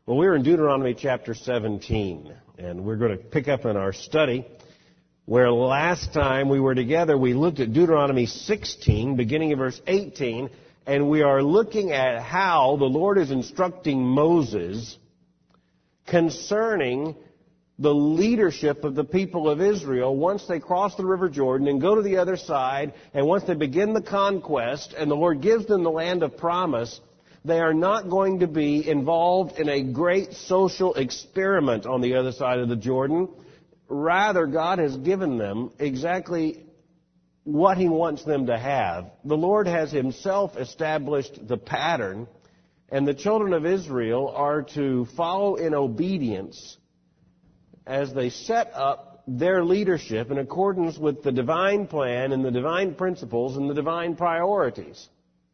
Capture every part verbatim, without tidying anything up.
Well, we're in Deuteronomy chapter seventeen, and we're going to pick up in our study where last time we were together, we looked at Deuteronomy sixteen, beginning of verse eighteen, and we are looking at how the Lord is instructing Moses concerning the leadership of the people of Israel once they cross the River Jordan and go to the other side, and once they begin the conquest and the Lord gives them the land of promise, they are not going to be involved in a great social experiment on the other side of the Jordan. Rather, God has given them exactly what He wants them to have. The Lord has Himself established the pattern, and the children of Israel are to follow in obedience as they set up their leadership in accordance with the divine plan and the divine principles and the divine priorities.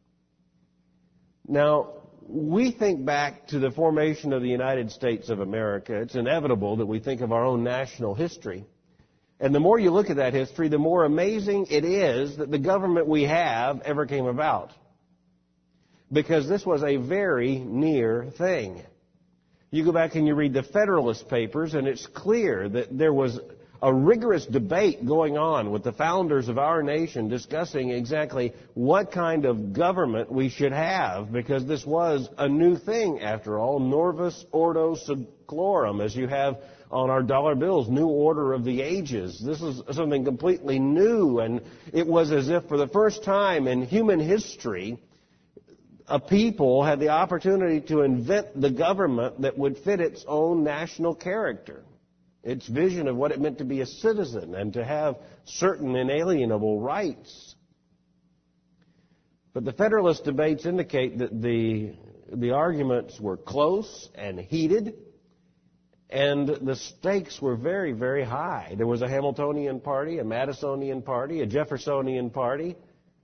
Now, we think back to the formation of the United States of America. It's inevitable that we think of our own national history. And the more you look at that history, the more amazing it is that the government we have ever came about. Because this was a very near thing. You go back and you read the Federalist Papers, and it's clear that there was a rigorous debate going on with the founders of our nation discussing exactly what kind of government we should have, because this was a new thing, after all. Norvis Ordo Seclorum, as you have on our dollar bills, new order of the ages. This is something completely new, and it was as if for the first time in human history, a people had the opportunity to invent the government that would fit its own national character, its vision of what it meant to be a citizen and to have certain inalienable rights. But the Federalist debates indicate that the, the arguments were close and heated, and the stakes were very, very high. There was a Hamiltonian party, a Madisonian party, a Jeffersonian party.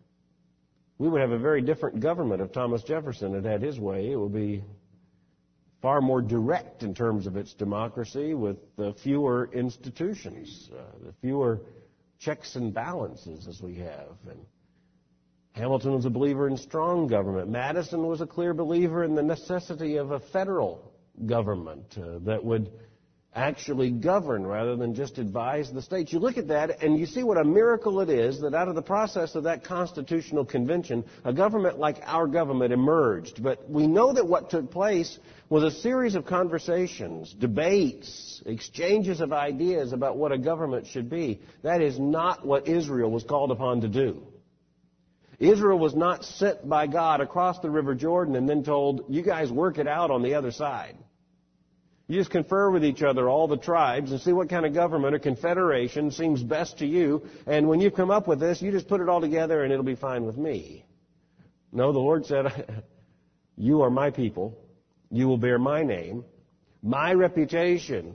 We would have a very different government if Thomas Jefferson had had his way. It would be far more direct in terms of its democracy, with the fewer institutions, uh, the fewer checks and balances as we have. And Hamilton was a believer in strong government. Madison was a clear believer in the necessity of a federal government uh, that would actually govern rather than just advise the states. You look at that and you see what a miracle it is that out of the process of that constitutional convention, a government like our government emerged. But we know that what took place was a series of conversations, debates, exchanges of ideas about what a government should be. That is not what Israel was called upon to do. Israel was not sent by God across the River Jordan and then told, you guys work it out on the other side. You just confer with each other, all the tribes, and see what kind of government or confederation seems best to you. And when you come up with this, you just put it all together and it'll be fine with me. No, the Lord said, you are my people. You will bear my name. My reputation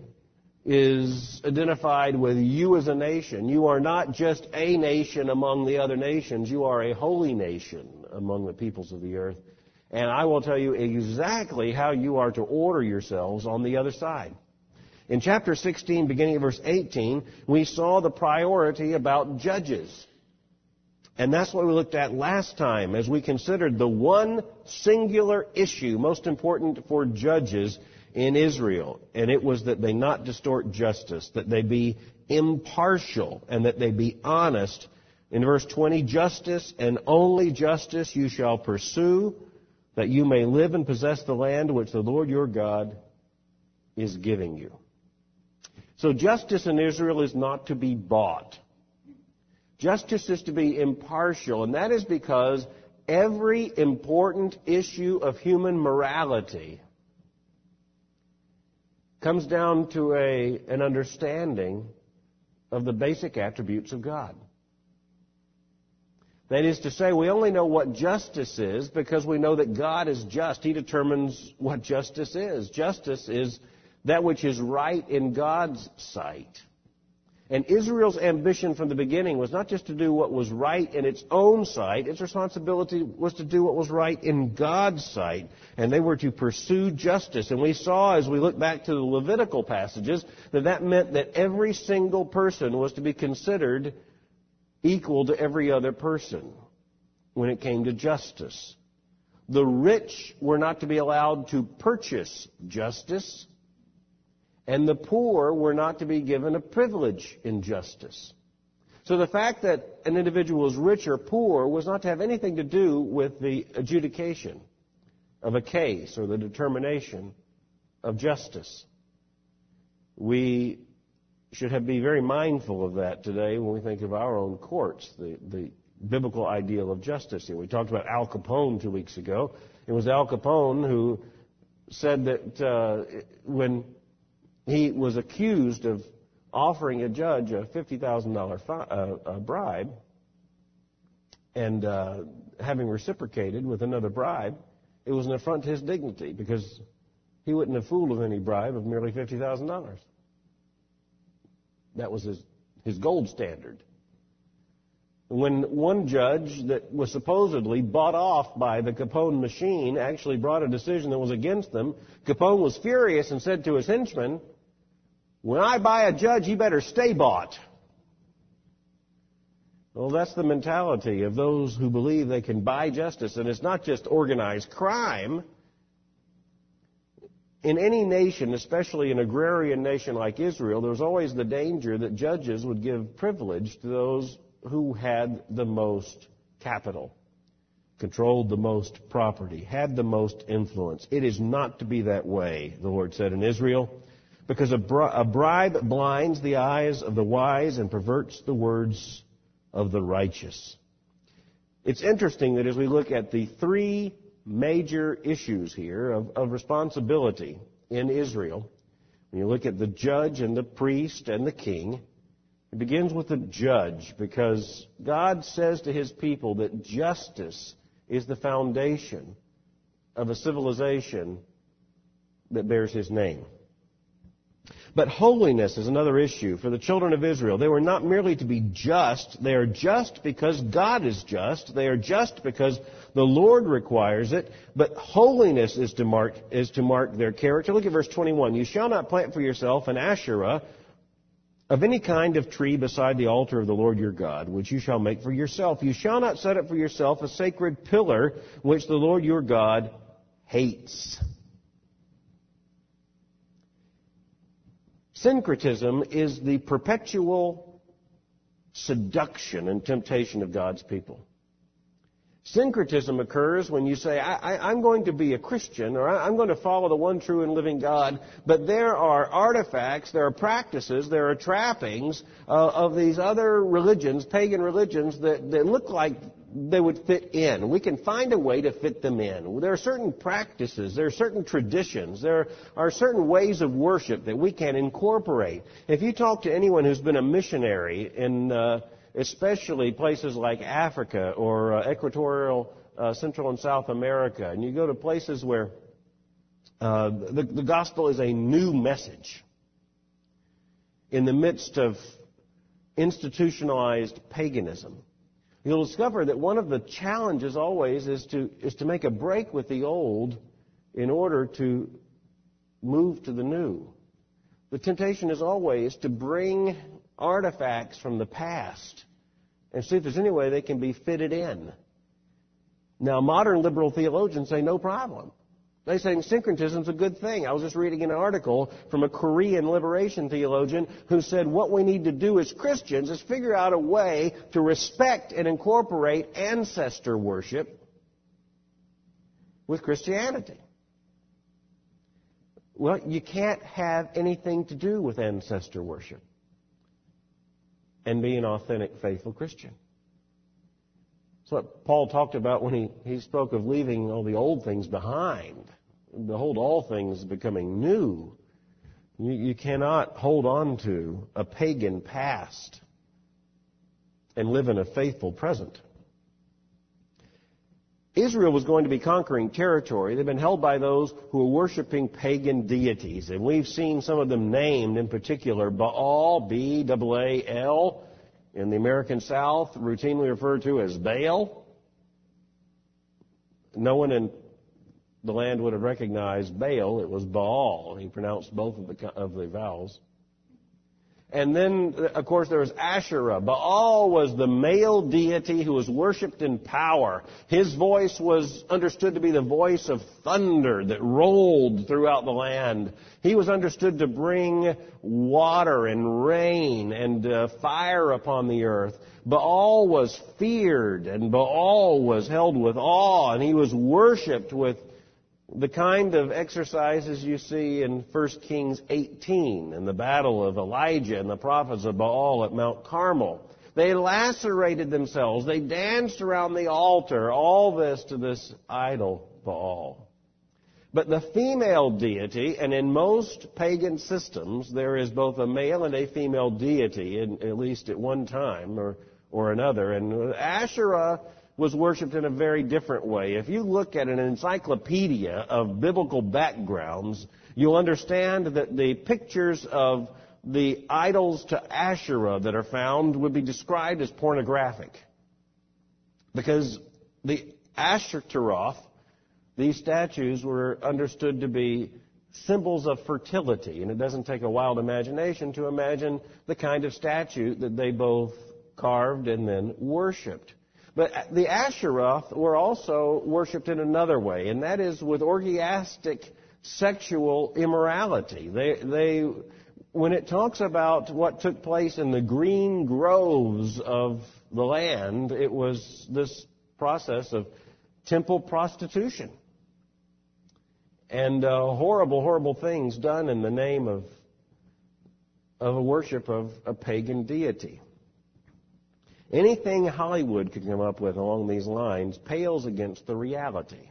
is identified with you as a nation. You are not just a nation among the other nations. You are a holy nation among the peoples of the earth. And I will tell you exactly how you are to order yourselves on the other side. In chapter sixteen, beginning of verse eighteen, we saw the priority about judges. And that's what we looked at last time as we considered the one singular issue most important for judges in Israel. And it was that they not distort justice, that they be impartial, and that they be honest. In verse twenty, justice and only justice you shall pursue, that you may live and possess the land which the Lord your God is giving you. So justice in Israel is not to be bought. Justice is to be impartial, and that is because every important issue of human morality comes down to a, an understanding of the basic attributes of God. That is to say, we only know what justice is because we know that God is just. He determines what justice is. Justice is that which is right in God's sight. And Israel's ambition from the beginning was not just to do what was right in its own sight. Its responsibility was to do what was right in God's sight. And they were to pursue justice. And we saw, as we look back to the Levitical passages, that that meant that every single person was to be considered equal to every other person when it came to justice. The rich were not to be allowed to purchase justice, and the poor were not to be given a privilege in justice. So the fact that an individual was rich or poor was not to have anything to do with the adjudication of a case or the determination of justice. We should have, be very mindful of that today when we think of our own courts, the, the biblical ideal of justice. We talked about Al Capone two weeks ago. It was Al Capone who said that uh, when he was accused of offering a judge a fifty thousand dollars fi- uh, bribe and uh, having reciprocated with another bribe, it was an affront to his dignity because he wouldn't have fooled with any bribe of merely fifty thousand dollars. That was his, his gold standard. When one judge that was supposedly bought off by the Capone machine actually brought a decision that was against them, Capone was furious and said to his henchmen, "When I buy a judge, he better stay bought." Well, that's the mentality of those who believe they can buy justice. And it's not just organized crime. In any nation, especially an agrarian nation like Israel, there was always the danger that judges would give privilege to those who had the most capital, controlled the most property, had the most influence. It is not to be that way, the Lord said in Israel, because a, bri- a bribe blinds the eyes of the wise and perverts the words of the righteous. It's interesting that as we look at the three major issues here of, of responsibility in Israel, when you look at the judge and the priest and the king, it begins with the judge because God says to his people that justice is the foundation of a civilization that bears his name. But holiness is another issue for the children of Israel. They were not merely to be just. They are just because God is just. They are just because the Lord requires it. But holiness is to mark, is to mark their character. Look at verse twenty-one. You shall not plant for yourself an Asherah of any kind of tree beside the altar of the Lord your God, which you shall make for yourself. You shall not set up for yourself a sacred pillar, which the Lord your God hates. Syncretism is the perpetual seduction and temptation of God's people. Syncretism occurs when you say, I, I, I'm going to be a Christian, or I, I'm going to follow the one true and living God, but there are artifacts, there are practices, there are trappings uh, of these other religions, pagan religions, that, that look like they would fit in. We can find a way to fit them in. There are certain practices, there are certain traditions, there are certain ways of worship that we can incorporate. If you talk to anyone who's been a missionary in uh, especially places like Africa or uh, equatorial uh, Central and South America, and you go to places where uh, the, the gospel is a new message in the midst of institutionalized paganism, you'll discover that one of the challenges always is to is to make a break with the old in order to move to the new. The temptation is always to bring artifacts from the past and see if there's any way they can be fitted in. Now, modern liberal theologians say no problem. They say syncretism is a good thing. I was just reading an article from a Korean liberation theologian who said what we need to do as Christians is figure out a way to respect and incorporate ancestor worship with Christianity. Well, you can't have anything to do with ancestor worship and be an authentic, faithful Christian. That's what Paul talked about when he, he spoke of leaving all the old things behind. Behold, all things becoming new. You, you cannot hold on to a pagan past and live in a faithful present. Israel was going to be conquering territory. They've been held by those who are worshiping pagan deities. And we've seen some of them named, in particular, Baal, B A A L, in the American South, routinely referred to as Baal. No one in the land would have recognized Baal. It was Baal. He pronounced both of the, of the vowels. And then, of course, there was Asherah. Baal was the male deity who was worshipped in power. His voice was understood to be the voice of thunder that rolled throughout the land. He was understood to bring water and rain and uh, fire upon the earth. Baal was feared, and Baal was held with awe, and he was worshipped with the kind of exercises you see in First Kings eighteen, in the battle of Elijah and the prophets of Baal at Mount Carmel. They lacerated themselves. They danced around the altar. All this to this idol, Baal. But the female deity, and in most pagan systems, there is both a male and a female deity, in, at least at one time or, or another. And Asherah was worshipped in a very different way. If you look at an encyclopedia of biblical backgrounds, you'll understand that the pictures of the idols to Asherah that are found would be described as pornographic. Because the Ashtaroth, these statues, were understood to be symbols of fertility. And it doesn't take a wild imagination to imagine the kind of statue that they both carved and then worshipped. But the Asheroth were also worshipped in another way, and that is with orgiastic sexual immorality. They, they, when it talks about what took place in the green groves of the land, it was this process of temple prostitution and uh, horrible, horrible things done in the name of, of a worship of a pagan deity. Anything Hollywood could come up with along these lines pales against the reality.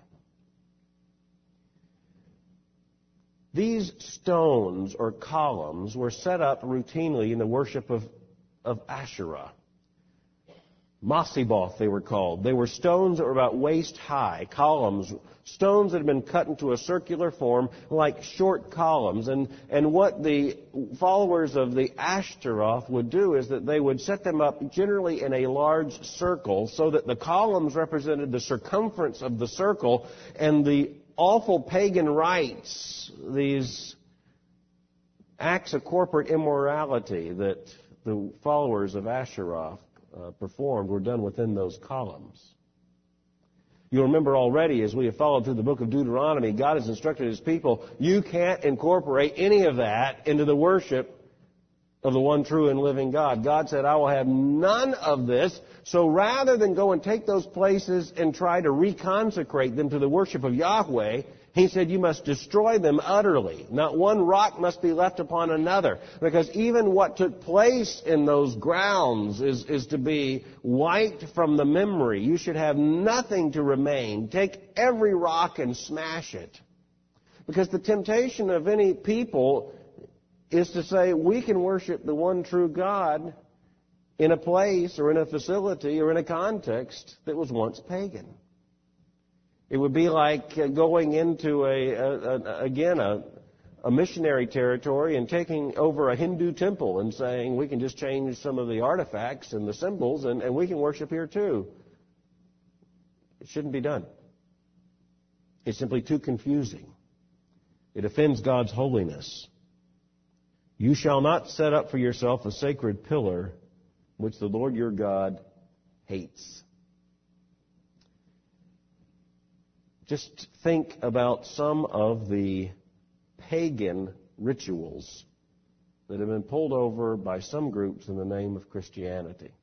These stones or columns were set up routinely in the worship of, of Asherah. Masiboth, they were called. They were stones that were about waist high, columns, stones that had been cut into a circular form like short columns. And, and what the followers of the Ashtaroth would do is that they would set them up generally in a large circle so that the columns represented the circumference of the circle, and the awful pagan rites, these acts of corporate immorality that the followers of Asherah Uh, performed were done within those columns. You'll remember already, as we have followed through the book of Deuteronomy, God has instructed His people, you can't incorporate any of that into the worship of the one true and living God. God said, I will have none of this. So rather than go and take those places and try to reconsecrate them to the worship of Yahweh, He said, you must destroy them utterly. Not one rock must be left upon another. Because even what took place in those grounds is, is to be wiped from the memory. You should have nothing to remain. Take every rock and smash it. Because the temptation of any people is to say, we can worship the one true God in a place or in a facility or in a context that was once pagan. It would be like going into, a, a, a again, a, a missionary territory and taking over a Hindu temple and saying, we can just change some of the artifacts and the symbols and, and we can worship here too. It shouldn't be done. It's simply too confusing. It offends God's holiness. You shall not set up for yourself a sacred pillar which the Lord your God hates. Just think about some of the pagan rituals that have been pulled over by some groups in the name of Christianity.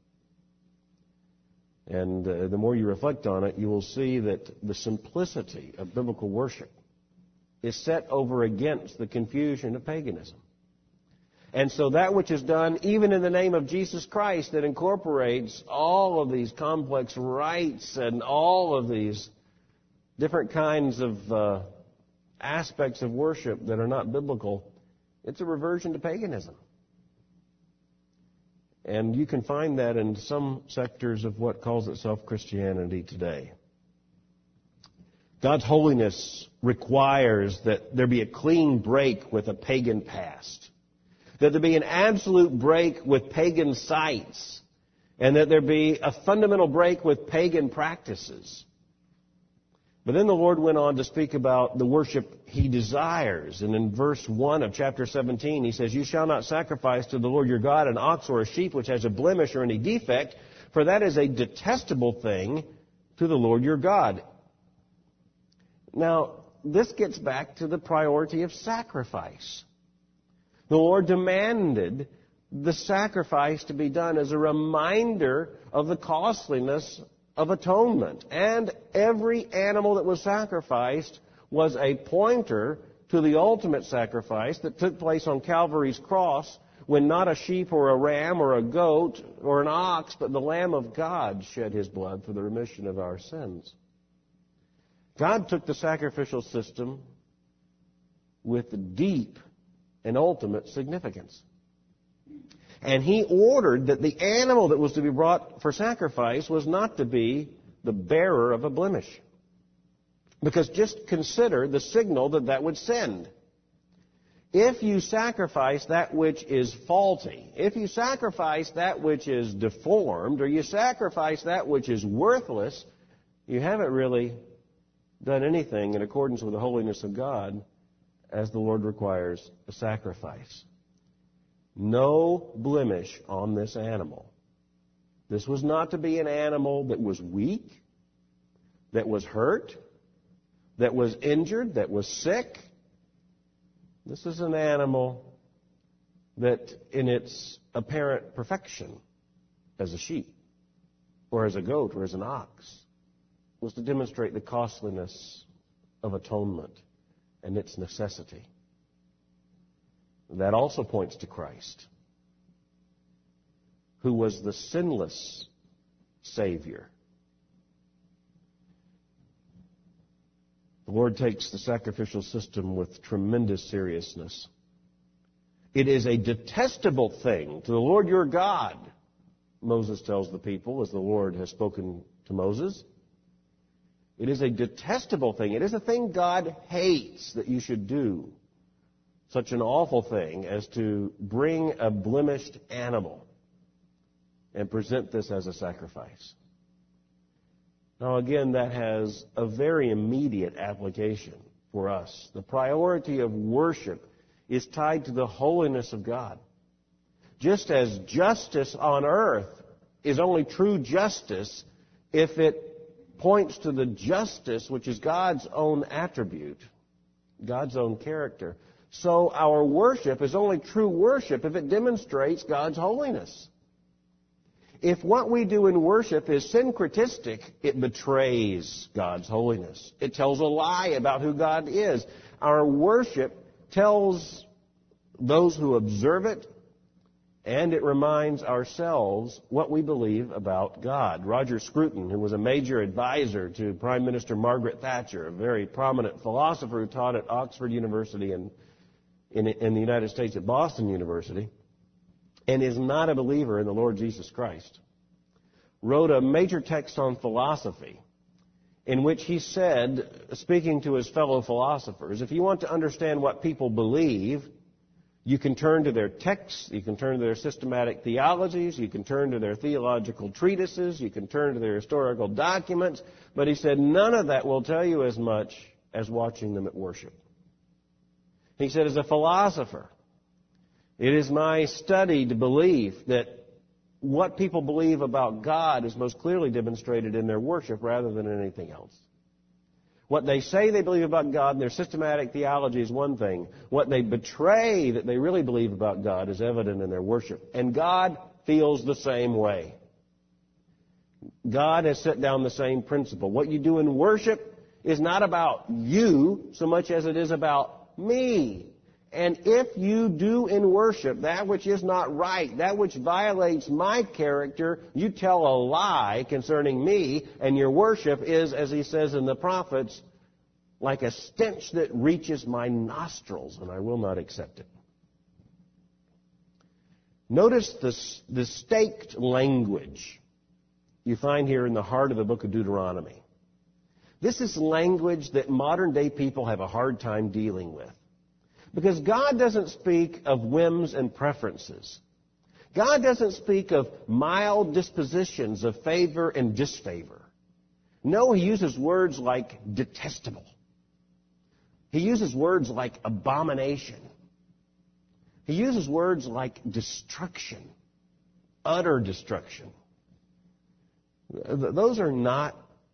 And uh, the more you reflect on it, you will see that the simplicity of biblical worship is set over against the confusion of paganism. And so that which is done even in the name of Jesus Christ that incorporates all of these complex rites and all of these different kinds of uh, aspects of worship that are not biblical, it's a reversion to paganism. And you can find that in some sectors of what calls itself Christianity today. God's holiness requires that there be a clean break with a pagan past, that there be an absolute break with pagan sites, and that there be a fundamental break with pagan practices. But then the Lord went on to speak about the worship He desires. And in verse one of chapter seventeen, He says, "You shall not sacrifice to the Lord your God an ox or a sheep which has a blemish or any defect, for that is a detestable thing to the Lord your God." Now, this gets back to the priority of sacrifice. The Lord demanded the sacrifice to be done as a reminder of the costliness of atonement. And every animal that was sacrificed was a pointer to the ultimate sacrifice that took place on Calvary's cross, when not a sheep or a ram or a goat or an ox, but the Lamb of God shed His blood for the remission of our sins. God took the sacrificial system with deep and ultimate significance. And He ordered that the animal that was to be brought for sacrifice was not to be the bearer of a blemish. Because just consider the signal that that would send. If you sacrifice that which is faulty, if you sacrifice that which is deformed, or you sacrifice that which is worthless, you haven't really done anything in accordance with the holiness of God as the Lord requires a sacrifice. No blemish on this animal. This was not to be an animal that was weak, that was hurt, that was injured, that was sick. This is an animal that in its apparent perfection as a sheep or as a goat or as an ox was to demonstrate the costliness of atonement and its necessity. That also points to Christ, who was the sinless Savior. The Lord takes the sacrificial system with tremendous seriousness. It is a detestable thing to the Lord your God, Moses tells the people, as the Lord has spoken to Moses. It is a detestable thing. It is a thing God hates that you should do. Such an awful thing as to bring a blemished animal and present this as a sacrifice. Now again, that has a very immediate application for us. The priority of worship is tied to the holiness of God. Just as justice on earth is only true justice if it points to the justice which is God's own attribute, God's own character, so our worship is only true worship if it demonstrates God's holiness. If what we do in worship is syncretistic, it betrays God's holiness. It tells a lie about who God is. Our worship tells those who observe it, and it reminds ourselves what we believe about God. Roger Scruton, who was a major advisor to Prime Minister Margaret Thatcher, a very prominent philosopher who taught at Oxford University and in, in the United States at Boston University, and is not a believer in the Lord Jesus Christ, wrote a major text on philosophy in which he said, speaking to his fellow philosophers, if you want to understand what people believe, you can turn to their texts, you can turn to their systematic theologies, you can turn to their theological treatises, you can turn to their historical documents, but he said none of that will tell you as much as watching them at worship. He said, as a philosopher, it is my studied belief that what people believe about God is most clearly demonstrated in their worship rather than in anything else. What they say they believe about God in their systematic theology is one thing. What they betray that they really believe about God is evident in their worship. And God feels the same way. God has set down the same principle. What you do in worship is not about you so much as it is about me. And if you do in worship that which is not right, that which violates my character, you tell a lie concerning me, and your worship is, as he says in the prophets, like a stench that reaches my nostrils, and I will not accept it. Notice the, the staked language you find here in the heart of the book of Deuteronomy. This is language that modern day people have a hard time dealing with. Because God doesn't speak of whims and preferences. God doesn't speak of mild dispositions of favor and disfavor. No, he uses words like detestable. He uses words like abomination. He uses words like destruction, utter destruction. Those are not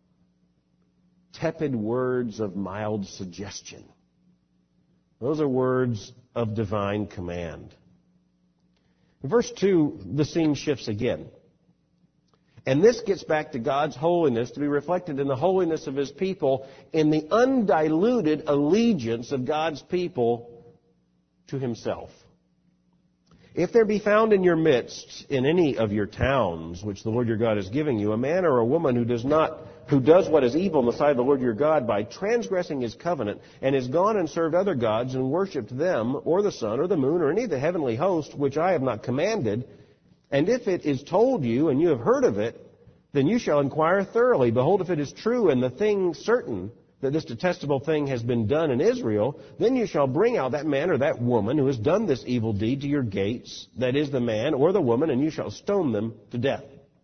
tepid words of mild suggestion. Those are words of divine command. In verse two, the scene shifts again. And this gets back to God's holiness to be reflected in the holiness of His people, in the undiluted allegiance of God's people to Himself. If there be found in your midst, in any of your towns, which the Lord your God is giving you, a man or a woman who does not, who does what is evil in the sight of the Lord your God by transgressing His covenant, and has gone and served other gods and worshipped them, or the sun, or the moon, or any of the heavenly host, which I have not commanded, and if it is told you, and you have heard of it, then you shall inquire thoroughly. Behold, if it is true, and the thing certain, that this detestable thing has been done in Israel, then you shall bring out that man or that woman who has done this evil deed to your gates, that is the man or the woman, and you shall stone them to death.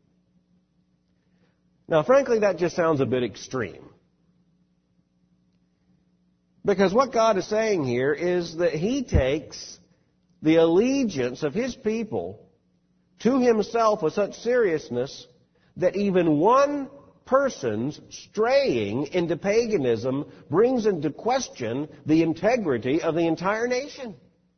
Now, frankly, that just sounds a bit extreme. Because what God is saying here is that He takes the allegiance of His people to Himself with such seriousness that even one person's straying into paganism brings into question the integrity of the entire nation.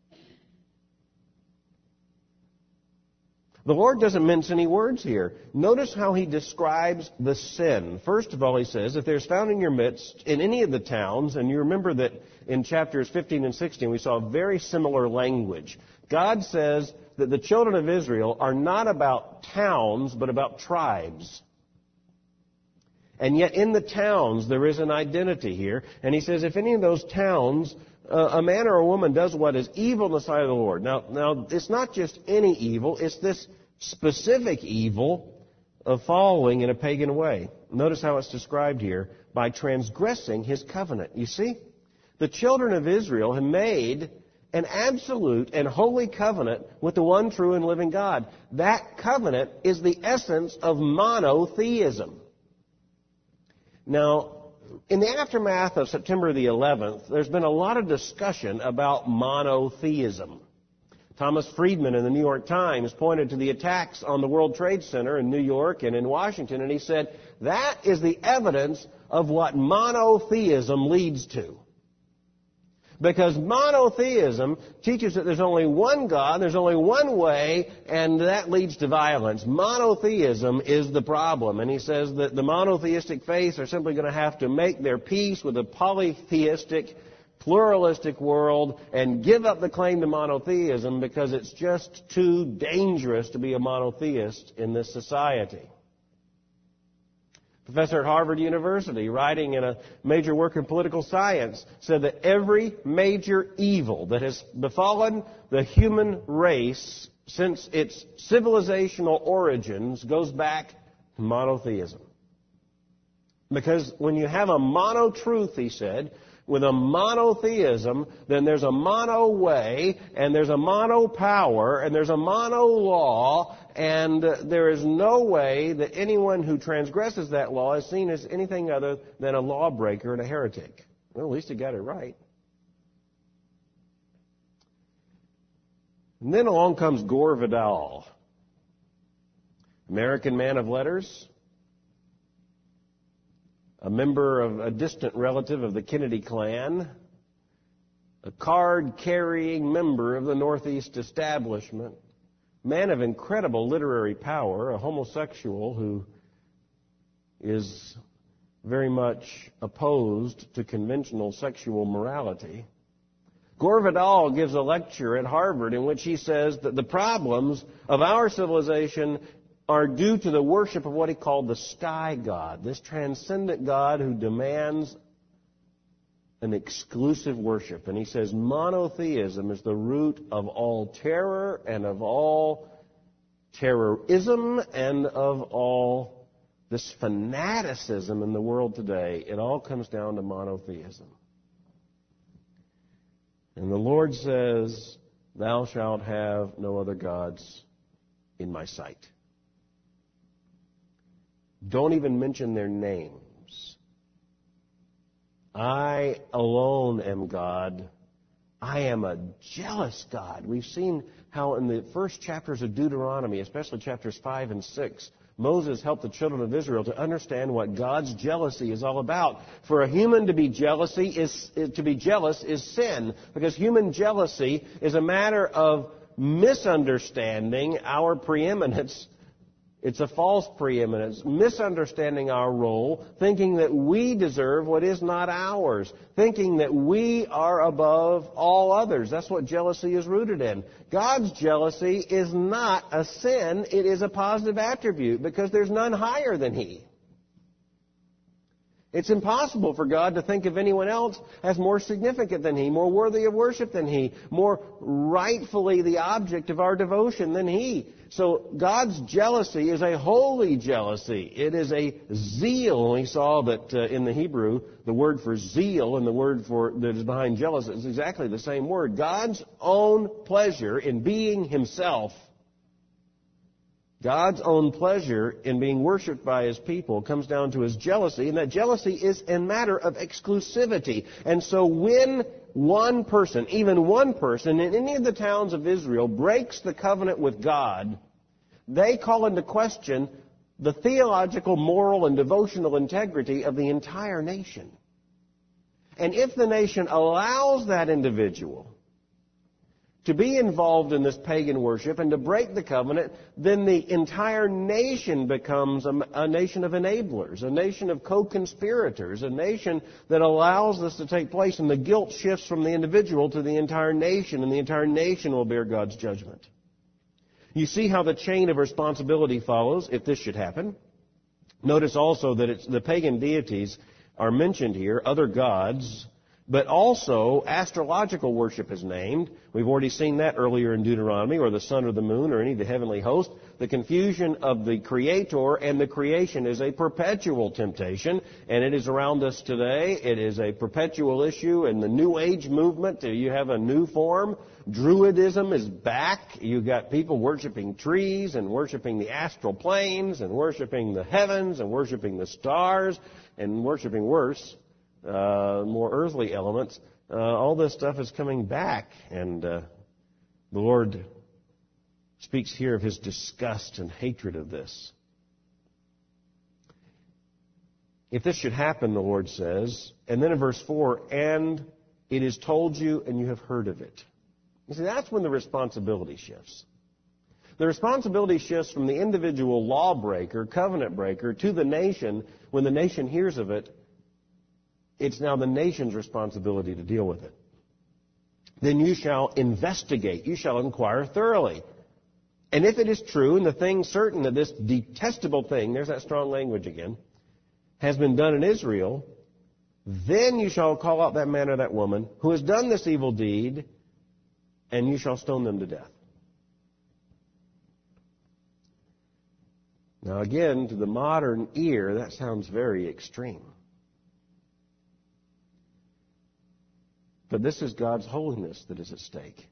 The Lord doesn't mince any words here. Notice how He describes the sin. First of all, He says, if there's found in your midst, in any of the towns, and you remember that in chapters fifteen and sixteen we saw very similar language. God says that the children of Israel are not about towns, but about tribes. And yet in the towns there is an identity here. And He says, if any of those towns, uh, a man or a woman does what is evil in the sight of the Lord. Now, now, it's not just any evil, it's this specific evil of following in a pagan way. Notice how it's described here, by transgressing His covenant. You see, the children of Israel have made an absolute and holy covenant with the one true and living God. That covenant is the essence of monotheism. Now, in the aftermath of September the eleventh, there's been a lot of discussion about monotheism. Thomas Friedman in the New York Times pointed to the attacks on the World Trade Center in New York and in Washington, and he said, that is the evidence of what monotheism leads to. Because monotheism teaches that there's only one God, there's only one way, and that leads to violence. Monotheism is the problem. And he says that the monotheistic faiths are simply going to have to make their peace with a polytheistic, pluralistic world and give up the claim to monotheism because it's just too dangerous to be a monotheist in this society. Professor at Harvard University, writing in a major work in political science, said that every major evil that has befallen the human race since its civilizational origins goes back to monotheism. Because when you have a mono-truth, he said, with a monotheism, then there's a mono way, and there's a mono power, and there's a mono law, and there is no way that anyone who transgresses that law is seen as anything other than a lawbreaker and a heretic. Well, at least he got it right. And then along comes Gore Vidal, American man of letters, a member of a distant relative of the Kennedy clan, a card-carrying member of the Northeast establishment, man of incredible literary power, a homosexual who is very much opposed to conventional sexual morality. Gore Vidal gives a lecture at Harvard in which he says that the problems of our civilization are due to the worship of what he called the sky god, this transcendent God who demands an exclusive worship. And he says monotheism is the root of all terror and of all terrorism and of all this fanaticism in the world today. It all comes down to monotheism. And the Lord says, "Thou shalt have no other gods in my sight." Don't even mention their names. I alone am God. I am a jealous God. We've seen how in the first chapters of Deuteronomy, especially chapters five and six, Moses helped the children of Israel to understand what God's jealousy is all about. For a human to be jealousy is to be jealous is sin, because human jealousy is a matter of misunderstanding our preeminence. It's a false preeminence, misunderstanding our role, thinking that we deserve what is not ours, thinking that we are above all others. That's what jealousy is rooted in. God's jealousy is not a sin, it is a positive attribute, because there's none higher than He. It's impossible for God to think of anyone else as more significant than He, more worthy of worship than He, more rightfully the object of our devotion than He. So God's jealousy is a holy jealousy. It is a zeal. We saw that uh, in the Hebrew, the word for zeal and the word for that is behind jealousy is exactly the same word. God's own pleasure in being Himself, God's own pleasure in being worshipped by His people comes down to His jealousy, and that jealousy is a matter of exclusivity. And so when one person, even one person in any of the towns of Israel breaks the covenant with God, they call into question the theological, moral, and devotional integrity of the entire nation. And if the nation allows that individual to be involved in this pagan worship and to break the covenant, then the entire nation becomes a, a nation of enablers, a nation of co-conspirators, a nation that allows this to take place, and the guilt shifts from the individual to the entire nation, and the entire nation will bear God's judgment. You see how the chain of responsibility follows if this should happen. Notice also that it's, the pagan deities are mentioned here, other gods, but also astrological worship is named. We've already seen that earlier in Deuteronomy, or the sun or the moon or any of the heavenly host. The confusion of the Creator and the creation is a perpetual temptation, and it is around us today. It is a perpetual issue in the New Age movement. You have a new form. Druidism is back. You've got people worshiping trees and worshiping the astral planes and worshiping the heavens and worshiping the stars and worshiping worse. Uh, more earthly elements, uh, all this stuff is coming back. And uh, the Lord speaks here of His disgust and hatred of this. If this should happen, the Lord says, and then in verse four, and it is told you and you have heard of it. You see, that's when the responsibility shifts. The responsibility shifts from the individual lawbreaker, covenant breaker, to the nation. When the nation hears of it, it's now the nation's responsibility to deal with it. Then you shall investigate. You shall inquire thoroughly. And if it is true, and the thing certain that this detestable thing, there's that strong language again, has been done in Israel, then you shall call out that man or that woman who has done this evil deed, and you shall stone them to death. Now again, to the modern ear, that sounds very extreme. But this is God's holiness that is at stake.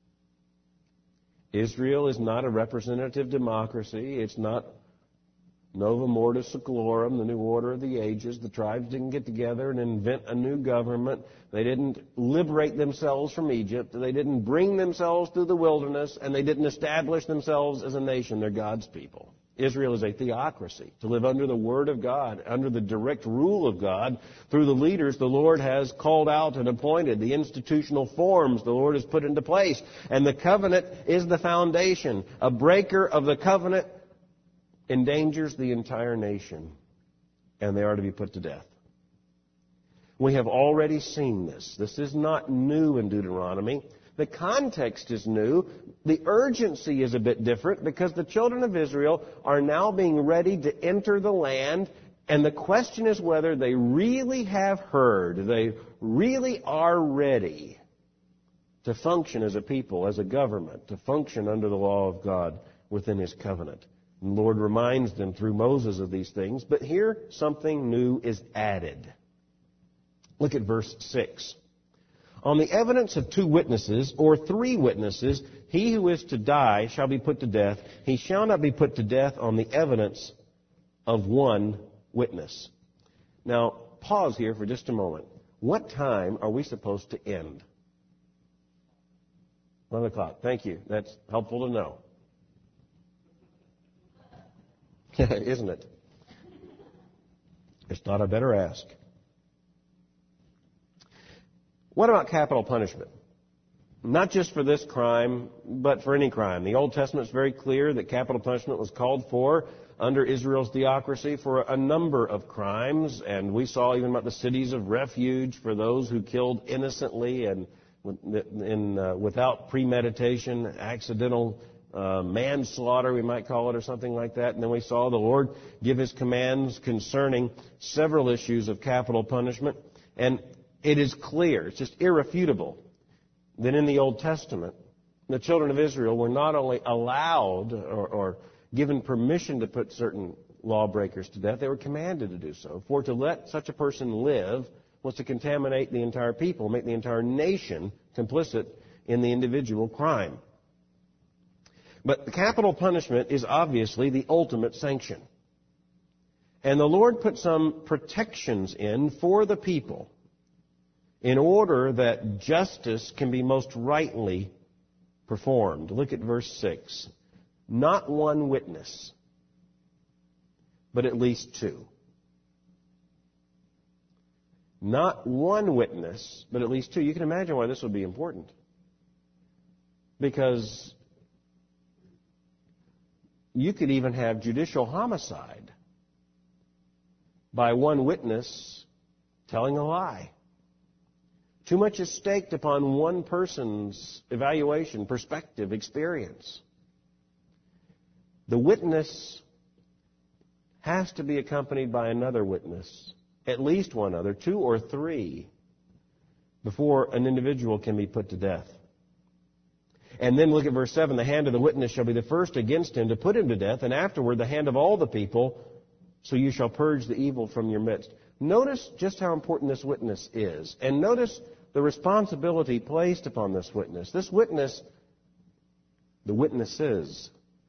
Israel is not a representative democracy. It's not Nova Mortis Seclorum, the new order of the ages. The tribes didn't get together and invent a new government. They didn't liberate themselves from Egypt. They didn't bring themselves through the wilderness, and they didn't establish themselves as a nation. They're God's people. Israel is a theocracy, to live under the Word of God, under the direct rule of God. Through the leaders the Lord has called out and appointed, the institutional forms the Lord has put into place. And the covenant is the foundation. A breaker of the covenant endangers the entire nation, and they are to be put to death. We have already seen this. This is not new in Deuteronomy. The context is new. The urgency is a bit different because the children of Israel are now being ready to enter the land, and the question is whether they really have heard, they really are ready to function as a people, as a government, to function under the law of God within His covenant. And the Lord reminds them through Moses of these things, but here something new is added. Look at verse six. On the evidence of two witnesses or three witnesses, he who is to die shall be put to death. He shall not be put to death on the evidence of one witness. Now, pause here for just a moment. What time are we supposed to end? One o'clock. Thank you. That's helpful to know. Isn't it? Just thought I'd better ask. What about capital punishment? Not just for this crime, but for any crime. The Old Testament is very clear that capital punishment was called for under Israel's theocracy for a number of crimes, and we saw even about the cities of refuge for those who killed innocently and in, uh, without premeditation, accidental uh, manslaughter, we might call it, or something like that. And then we saw the Lord give His commands concerning several issues of capital punishment. And it is clear, it's just irrefutable, that in the Old Testament, the children of Israel were not only allowed or, or given permission to put certain lawbreakers to death, they were commanded to do so. For to let such a person live was to contaminate the entire people, make the entire nation complicit in the individual crime. But the capital punishment is obviously the ultimate sanction. And the Lord put some protections in for the people in order that justice can be most rightly performed. Look at verse six. Not one witness, but at least two. Not one witness, but at least two. You can imagine why this would be important. Because you could even have judicial homicide by one witness telling a lie. Too much is staked upon one person's evaluation, perspective, experience. The witness has to be accompanied by another witness, at least one other, two or three, before an individual can be put to death. And then look at verse seven. The hand of the witness shall be the first against him to put him to death, and afterward the hand of all the people, so you shall purge the evil from your midst. Notice just how important this witness is. And notice the responsibility placed upon this witness. This witness, the witnesses,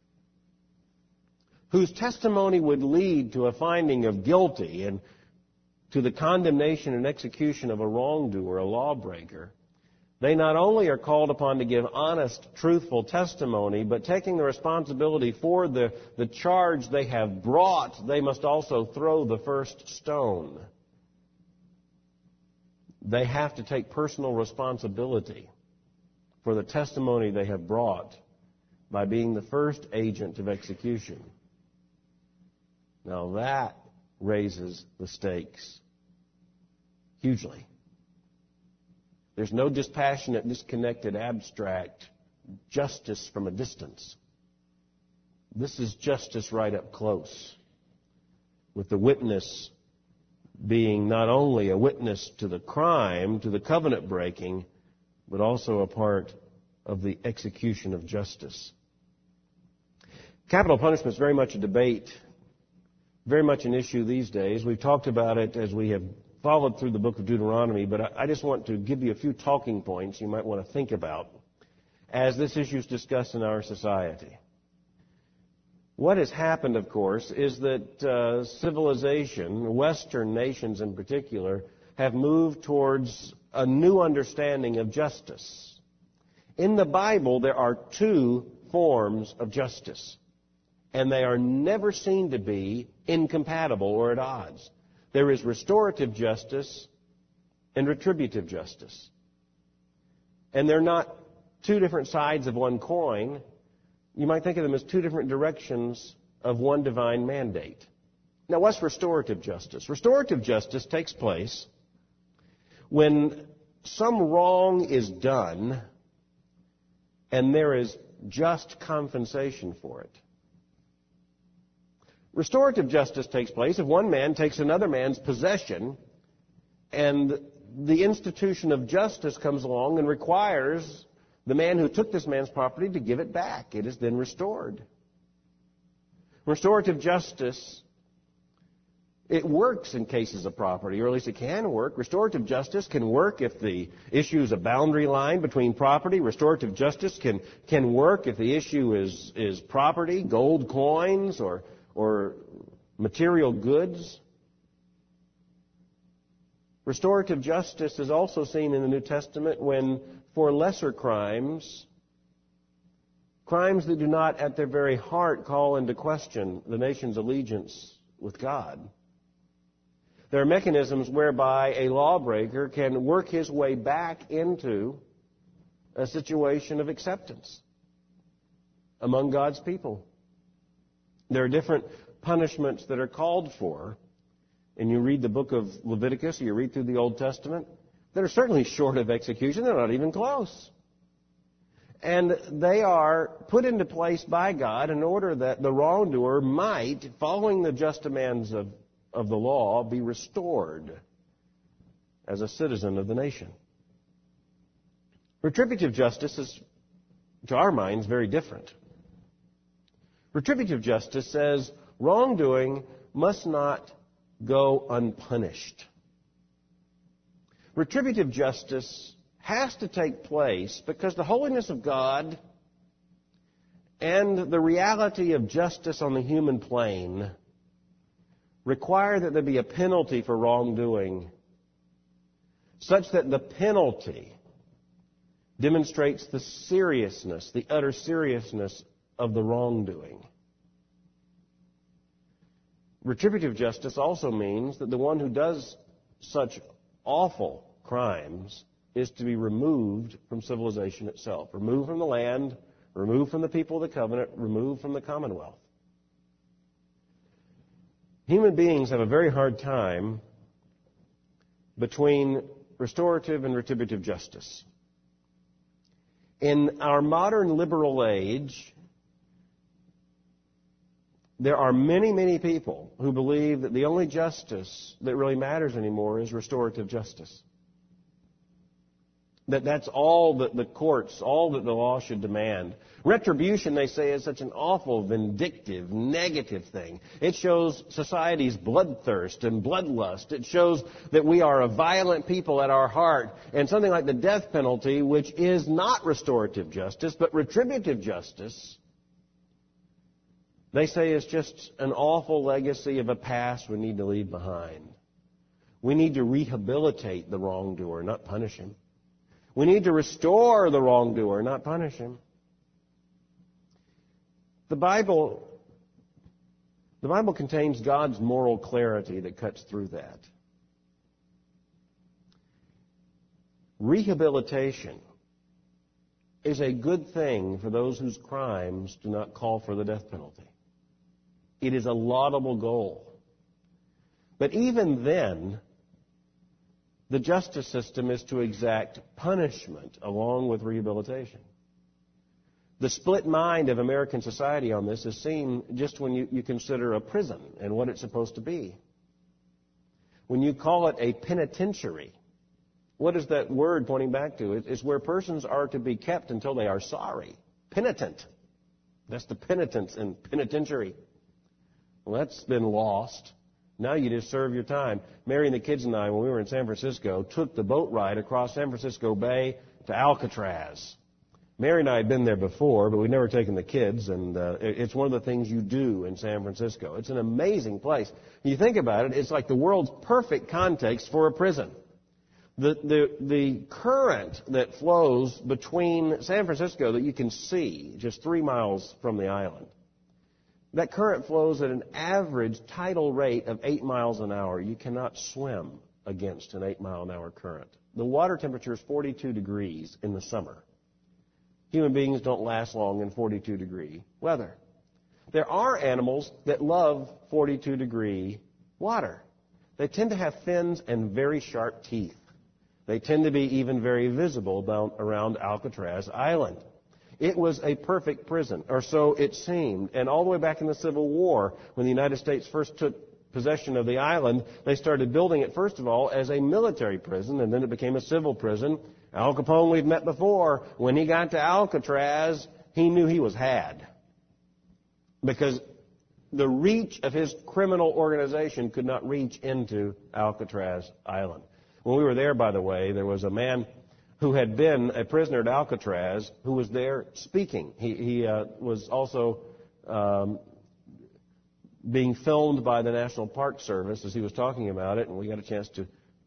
whose testimony would lead to a finding of guilty and to the condemnation and execution of a wrongdoer, a lawbreaker. They not only are called upon to give honest, truthful testimony, but taking the responsibility for the, the charge they have brought, they must also throw the first stone. They have to take personal responsibility for the testimony they have brought by being the first agent of execution. Now that raises the stakes hugely. There's no dispassionate, disconnected, abstract justice from a distance. This is justice right up close, with the witness being not only a witness to the crime, to the covenant breaking, but also a part of the execution of justice. Capital punishment is very much a debate, very much an issue these days. We've talked about it as we have followed through the book of Deuteronomy, but I just want to give you a few talking points you might want to think about as this issue is discussed in our society. What has happened, of course, is that uh, civilization, Western nations in particular, have moved towards a new understanding of justice. In the Bible, there are two forms of justice, and they are never seen to be incompatible or at odds. There is restorative justice and retributive justice. And they're not two different sides of one coin. You might think of them as two different directions of one divine mandate. Now, what's restorative justice? Restorative justice takes place when some wrong is done and there is just compensation for it. Restorative justice takes place if one man takes another man's possession and the institution of justice comes along and requires the man who took this man's property to give it back. It is then restored. Restorative justice, it works in cases of property, or at least it can work. Restorative justice can work if the issue is a boundary line between property. Restorative justice can, can work if the issue is, is property, gold coins, or or material goods. Restorative justice is also seen in the New Testament when, for lesser crimes, crimes that do not at their very heart call into question the nation's allegiance with God, there are mechanisms whereby a lawbreaker can work his way back into a situation of acceptance among God's people. There are different punishments that are called for, and you read the book of Leviticus, or you read through the Old Testament, that are certainly short of execution. They're not even close. And they are put into place by God in order that the wrongdoer might, following the just demands of, of the law, be restored as a citizen of the nation. Retributive justice is, to our minds, very different. Retributive justice says wrongdoing must not go unpunished. Retributive justice has to take place because the holiness of God and the reality of justice on the human plane require that there be a penalty for wrongdoing, such that the penalty demonstrates the seriousness, the utter seriousness of the wrongdoing. Retributive justice also means that the one who does such awful crimes is to be removed from civilization itself, removed from the land, removed from the people of the covenant, removed from the commonwealth. Human beings have a very hard time between restorative and retributive justice. In our modern liberal age, there are many, many people who believe that the only justice that really matters anymore is restorative justice. That that's all that the courts, all that the law should demand. Retribution, they say, is such an awful, vindictive, negative thing. It shows society's bloodthirst and bloodlust. It shows that we are a violent people at our heart. And something like the death penalty, which is not restorative justice, but retributive justice, they say is just an awful legacy of a past we need to leave behind. We need to rehabilitate the wrongdoer, not punish him. We need to restore the wrongdoer, not punish him. The Bible, the Bible contains God's moral clarity that cuts through that. Rehabilitation is a good thing for those whose crimes do not call for the death penalty. It is a laudable goal. But even then, the justice system is to exact punishment along with rehabilitation. The split mind of American society on this is seen just when you, you consider a prison and what it's supposed to be. When you call it a penitentiary, what is that word pointing back to? It's where persons are to be kept until they are sorry. Penitent. That's the penitence in penitentiary. Well, that's been lost. Now you just serve your time. Mary and the kids and I, when we were in San Francisco, took the boat ride across San Francisco Bay to Alcatraz. Mary and I had been there before, but we'd never taken the kids, and uh, it's one of the things you do in San Francisco. It's an amazing place. You think about it, it's like the world's perfect context for a prison. The, the, the current that flows between San Francisco that you can see just three miles from the island, that current flows at an average tidal rate of eight miles an hour. You cannot swim against an eight mile an hour current. The water temperature is forty-two degrees in the summer. Human beings don't last long in forty-two degree weather. There are animals that love forty-two degree water. They tend to have fins and very sharp teeth. They tend to be even very visible down around Alcatraz Island. It was a perfect prison, or so it seemed. And all the way back in the Civil War, when the United States first took possession of the island, they started building it, first of all, as a military prison, and then it became a civil prison. Al Capone, we've met before, when he got to Alcatraz, he knew he was had. Because the reach of his criminal organization could not reach into Alcatraz Island. When we were there, by the way, there was a man who had been a prisoner at Alcatraz, who was there speaking. He, he uh, was also um, being filmed by the National Park Service as he was talking about it, and we got a chance to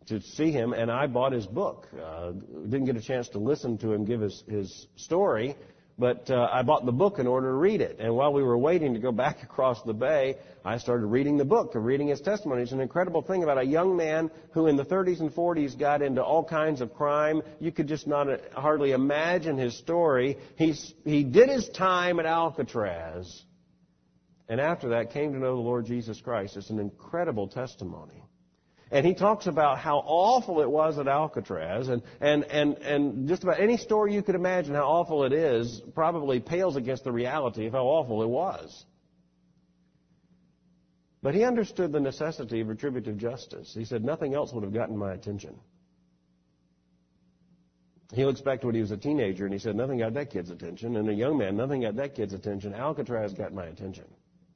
to see him, and I bought his book. Uh, didn't get a chance to listen to him give his, his story, but uh, I bought the book in order to read it. And while we were waiting to go back across the bay, I started reading the book and reading his testimony. It's an incredible thing about a young man who in the thirties and forties got into all kinds of crime. You could just not uh, hardly imagine his story. He's, he did his time at Alcatraz, and after that came to know the Lord Jesus Christ. It's an incredible testimony. And he talks about how awful it was at Alcatraz, and, and, and, and just about any story you could imagine how awful it is probably pales against the reality of how awful it was. But he understood the necessity of retributive justice. He said, nothing else would have gotten my attention. He looks back to when he was a teenager, and he said, nothing got that kid's attention. And a young man, nothing got that kid's attention. Alcatraz got my attention.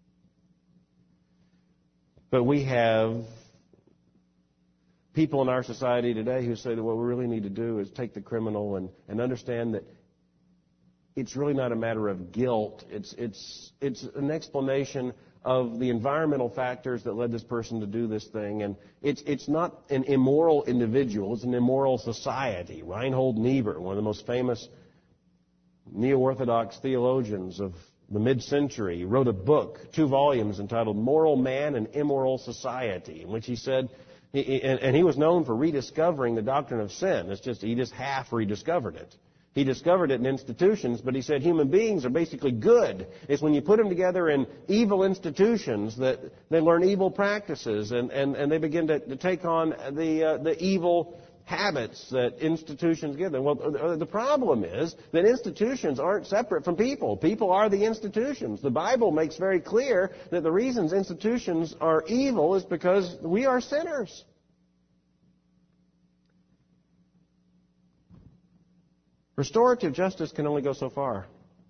But we have people in our society today who say that what we really need to do is take the criminal and, and understand that it's really not a matter of guilt. It's, it's, it's an explanation of the environmental factors that led this person to do this thing. And it's, it's not an immoral individual. It's an immoral society. Reinhold Niebuhr, one of the most famous neo-Orthodox theologians of the mid-century, wrote a book, two volumes, entitled Moral Man and Immoral Society, in which he said, He, and, and he was known for rediscovering the doctrine of sin. It's just, he just half rediscovered it. He discovered it in institutions, but he said human beings are basically good. It's when you put them together in evil institutions that they learn evil practices, and, and, and they begin to, to take on the, uh, the evil habits that institutions give them. Well, the problem is that institutions aren't separate from people. People are the institutions. The Bible makes very clear that the reasons institutions are evil is because we are sinners. Restorative justice can only go so far.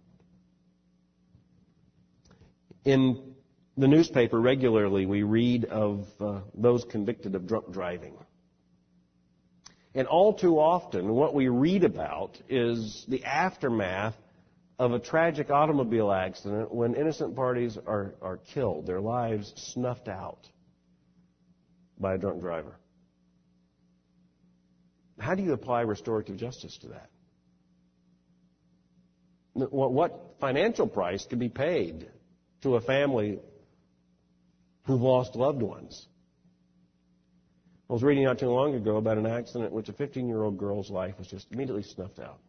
In the newspaper regularly we read of uh, those convicted of drunk driving. And all too often, what we read about is the aftermath of a tragic automobile accident when innocent parties are, are killed, their lives snuffed out by a drunk driver. How do you apply restorative justice to that? What financial price could be paid to a family who've lost loved ones? I was reading not too long ago about an accident in which a fifteen-year-old girl's life was just immediately snuffed out.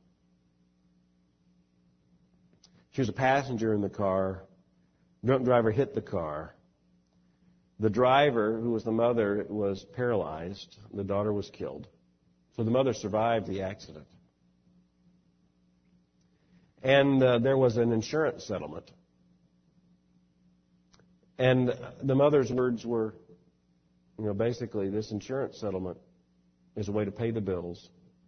She was a passenger in the car. The drunk driver hit the car. The driver, who was the mother, was paralyzed. The daughter was killed. So the mother survived the accident. And uh, there was an insurance settlement. And the mother's words were, you know, basically, this insurance settlement is a way to pay the bills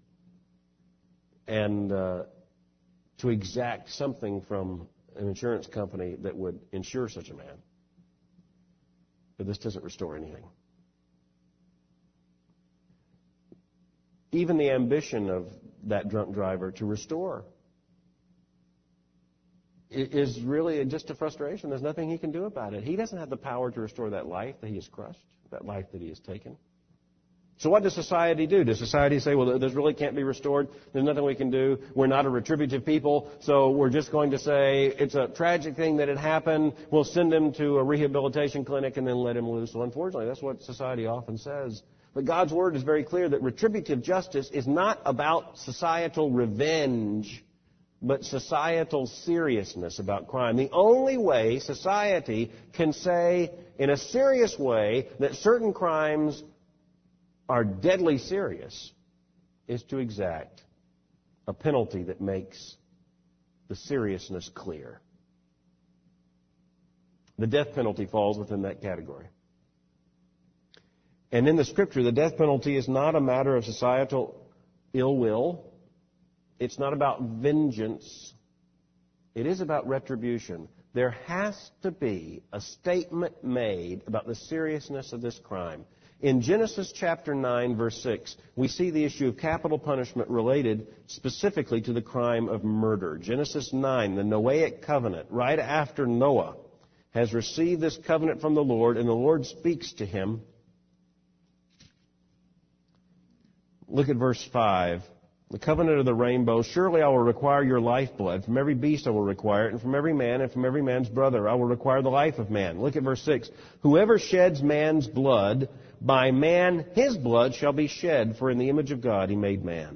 and uh, to exact something from an insurance company that would insure such a man. But this doesn't restore anything. Even the ambition of that drunk driver to restore is really just a frustration. There's nothing he can do about it. He doesn't have the power to restore that life that he has crushed, that life that he has taken. So what does society do? Does society say, well, this really can't be restored? There's nothing we can do. We're not a retributive people, so we're just going to say it's a tragic thing that it happened. We'll send him to a rehabilitation clinic and then let him loose. Well, unfortunately, that's what society often says. But God's Word is very clear that retributive justice is not about societal revenge, but societal seriousness about crime. The only way society can say in a serious way that certain crimes are deadly serious is to exact a penalty that makes the seriousness clear. The death penalty falls within that category. And in the Scripture, the death penalty is not a matter of societal ill will. It's not about vengeance. It is about retribution. There has to be a statement made about the seriousness of this crime. In Genesis chapter nine, verse six, we see the issue of capital punishment related specifically to the crime of murder. Genesis nine, the Noahic covenant, right after Noah has received this covenant from the Lord, and the Lord speaks to him. Look at verse five. The covenant of the rainbow, surely I will require your lifeblood. From every beast I will require it, and from every man and from every man's brother I will require the life of man. Look at verse six. Whoever sheds man's blood, by man his blood shall be shed, for in the image of God he made man.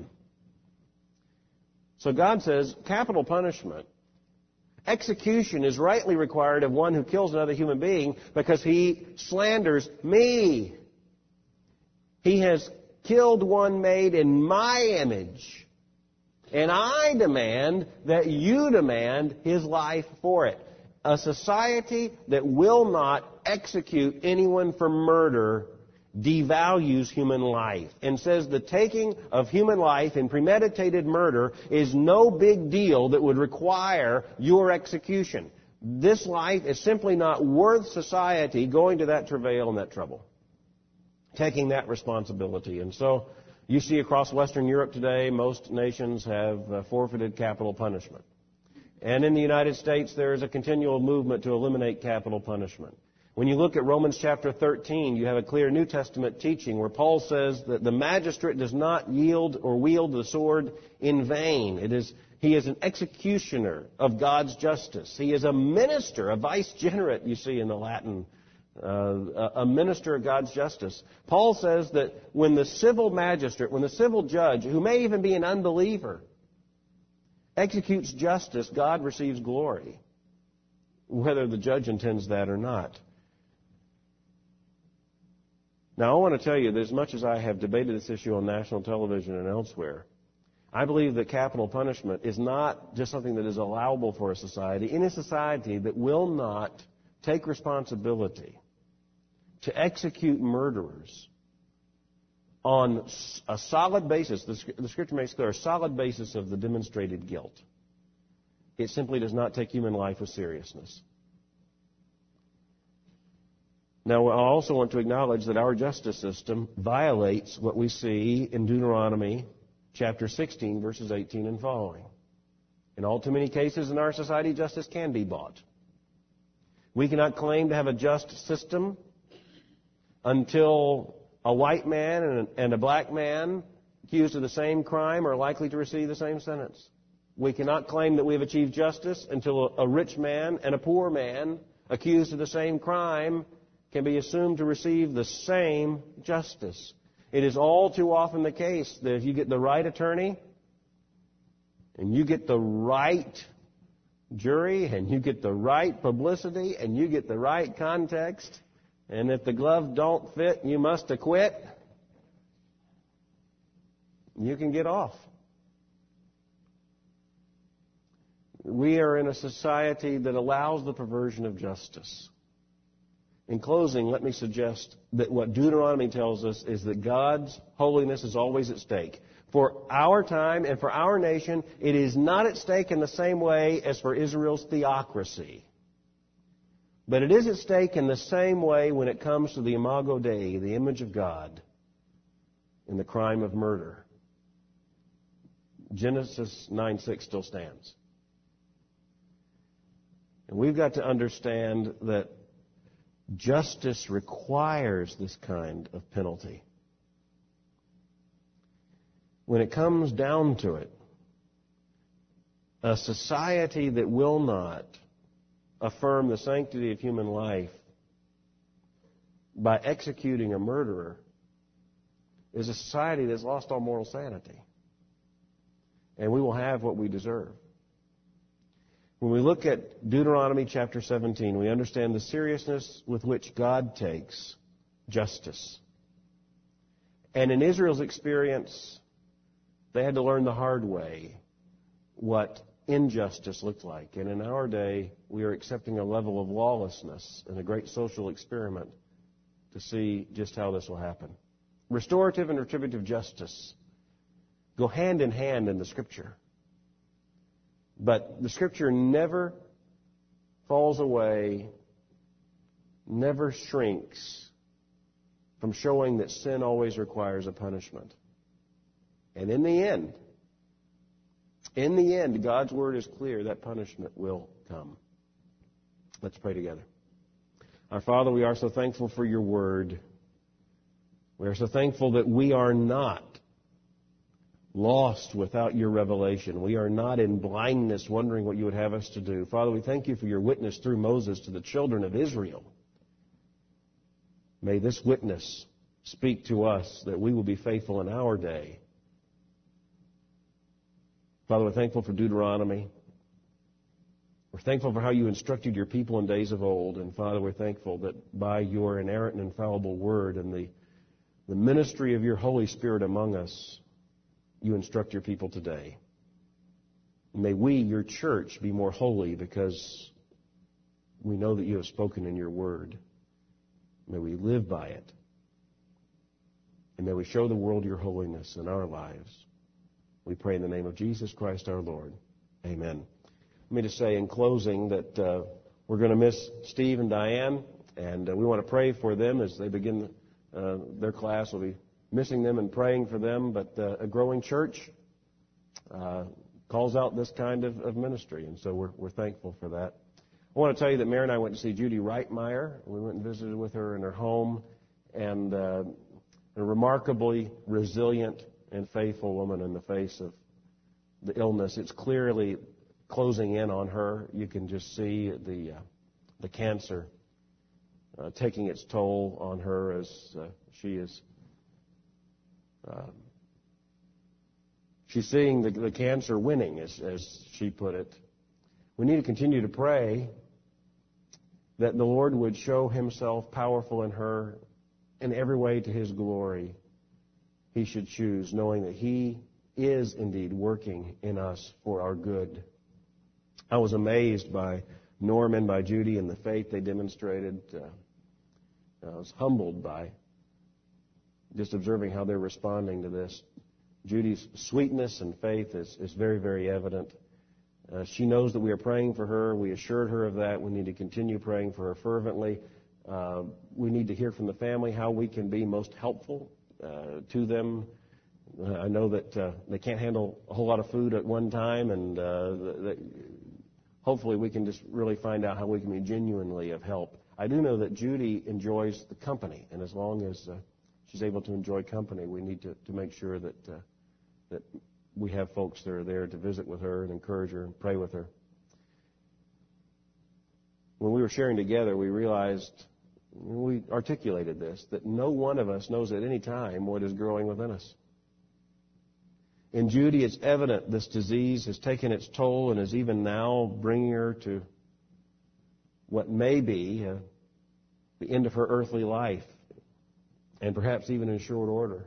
So God says, capital punishment, execution is rightly required of one who kills another human being because he slanders me. He has killed one made in my image, and I demand that you demand his life for it. A society that will not execute anyone for murder devalues human life and says the taking of human life in premeditated murder is no big deal that would require your execution. This life is simply not worth society going to that travail and that trouble, taking that responsibility. And so you see across Western Europe today, most nations have uh, forfeited capital punishment. And in the United States, there is a continual movement to eliminate capital punishment. When you look at Romans chapter thirteen, you have a clear New Testament teaching where Paul says that the magistrate does not yield or wield the sword in vain. It is, he is an executioner of God's justice. He is a minister, a vicegerent, you see in the Latin Uh, a minister of God's justice. Paul says that when the civil magistrate, when the civil judge, who may even be an unbeliever, executes justice, God receives glory, whether the judge intends that or not. Now, I want to tell you that as much as I have debated this issue on national television and elsewhere, I believe that capital punishment is not just something that is allowable for a society. In a society that will not take responsibility to execute murderers on a solid basis, the Scripture makes clear, a solid basis of the demonstrated guilt. It simply does not take human life with seriousness. Now, I also want to acknowledge that our justice system violates what we see in Deuteronomy chapter sixteen, verses eighteen and following. In all too many cases in our society, justice can be bought. We cannot claim to have a just system until a white man and a black man accused of the same crime are likely to receive the same sentence. We cannot claim that we have achieved justice until a rich man and a poor man accused of the same crime can be assumed to receive the same justice. It is all too often the case that if you get the right attorney and you get the right jury, and you get the right publicity, and you get the right context, and if the gloves don't fit, you must acquit, you can get off. We are in a society that allows the perversion of justice. In closing, let me suggest that what Deuteronomy tells us is that God's holiness is always at stake. For our time and for our nation, it is not at stake in the same way as for Israel's theocracy. But it is at stake in the same way when it comes to the Imago Dei, the image of God, in the crime of murder. Genesis nine six still stands. And we've got to understand that justice requires this kind of penalty. When it comes down to it, a society that will not affirm the sanctity of human life by executing a murderer is a society that's lost all moral sanity. And we will have what we deserve. When we look at Deuteronomy chapter seventeen, we understand the seriousness with which God takes justice. And in Israel's experience, they had to learn the hard way what injustice looked like. And in our day, we are accepting a level of lawlessness and a great social experiment to see just how this will happen. Restorative and retributive justice go hand in hand in the Scripture. But the Scripture never falls away, never shrinks from showing that sin always requires a punishment. And in the end, in the end, God's Word is clear, that punishment will come. Let's pray together. Our Father, we are so thankful for your Word. We are so thankful that we are not lost without your revelation. We are not in blindness wondering what you would have us to do. Father, we thank you for your witness through Moses to the children of Israel. May this witness speak to us that we will be faithful in our day. Father, we're thankful for Deuteronomy. We're thankful for how you instructed your people in days of old. And Father, we're thankful that by your inerrant and infallible word and the, the ministry of your Holy Spirit among us, you instruct your people today. May we, your church, be more holy because we know that you have spoken in your word. May we live by it. And may we show the world your holiness in our lives. We pray in the name of Jesus Christ our Lord. Amen. Let me just say in closing that uh, we're going to miss Steve and Diane, and uh, we want to pray for them as they begin uh, their class. We'll be missing them and praying for them, but uh, a growing church uh, calls out this kind of, of ministry, and so we're, we're thankful for that. I want to tell you that Mary and I went to see Judy Reitmeyer. We went and visited with her in her home, and uh, a remarkably resilient and faithful woman in the face of the illness. It's clearly closing in on her. You can just see the uh, the cancer uh, taking its toll on her as uh, she is uh, she's seeing the, the cancer winning, as, as she put it. We need to continue to pray that the Lord would show himself powerful in her in every way to his glory he should choose, knowing that he is indeed working in us for our good. I was amazed by Norm and by Judy and the faith they demonstrated. Uh, I was humbled by just observing how they're responding to this. Judy's sweetness and faith is, is very, very evident. Uh, she knows that we are praying for her. We assured her of that. We need to continue praying for her fervently. Uh, we need to hear from the family how we can be most helpful uh, to them. Uh, I know that uh, they can't handle a whole lot of food at one time, and uh, that hopefully we can just really find out how we can be genuinely of help. I do know that Judy enjoys the company, and as long as uh, she's able to enjoy company, we need to, to make sure that uh, that we have folks that are there to visit with her and encourage her and pray with her. When we were sharing together, we realized, we articulated this, that no one of us knows at any time what is growing within us. In Judy, it's evident this disease has taken its toll and is even now bringing her to what may be uh, the end of her earthly life, and perhaps even in short order.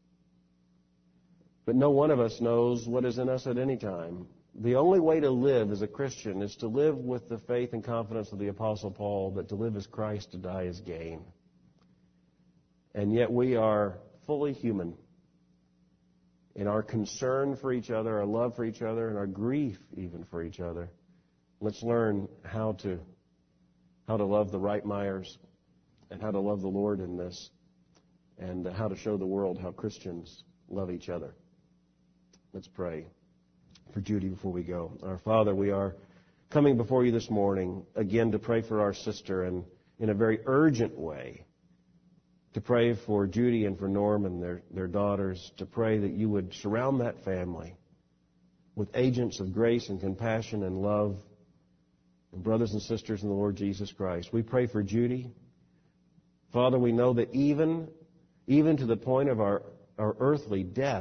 But no one of us knows what is in us at any time. The only way to live as a Christian is to live with the faith and confidence of the Apostle Paul that to live as Christ, to die is gain. And yet we are fully human in our concern for each other, our love for each other, and our grief even for each other. Let's learn how to how to love the Reitmeyers and how to love the Lord in this, and how to show the world how Christians love each other. Let's pray for Judy before we go. Our Father, we are coming before you this morning again to pray for our sister, and in a very urgent way to pray for Judy and for Norm and their, their daughters, to pray that you would surround that family with agents of grace and compassion and love, and brothers and sisters in the Lord Jesus Christ. We pray for Judy. Father, we know that even, even to the point of our, our earthly death,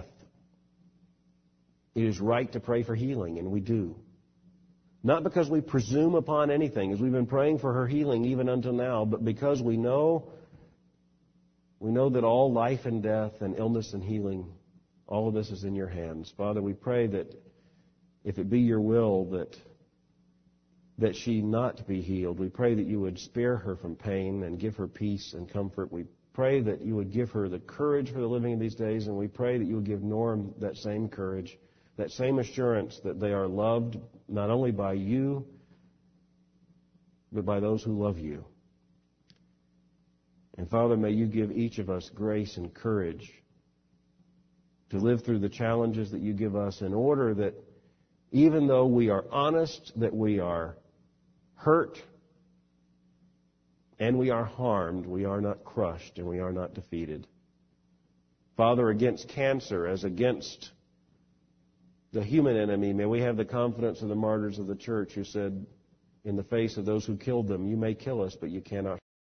it is right to pray for healing, and we do. Not because we presume upon anything, as we've been praying for her healing even until now, but because we know we know that all life and death and illness and healing, all of this is in your hands. Father, we pray that if it be your will that that she not be healed, we pray that you would spare her from pain and give her peace and comfort. We pray that you would give her the courage for the living of these days, and we pray that you would give Norm that same courage, that same assurance that they are loved not only by you, but by those who love you. And Father, may you give each of us grace and courage to live through the challenges that you give us, in order that even though we are honest that we are hurt and we are harmed, we are not crushed and we are not defeated. Father, against cancer as against the human enemy, may we have the confidence of the martyrs of the church who said, in the face of those who killed them, you may kill us, but you cannot